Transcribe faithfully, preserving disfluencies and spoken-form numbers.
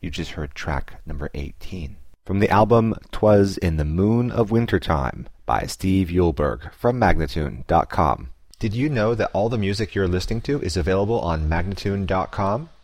You just heard track number eighteen. From the album "'Twas in the Moon of Wintertime" by Steve Eulberg from Magnatune dot com. Did you know that all the music you're listening to is available on Magnatune dot com?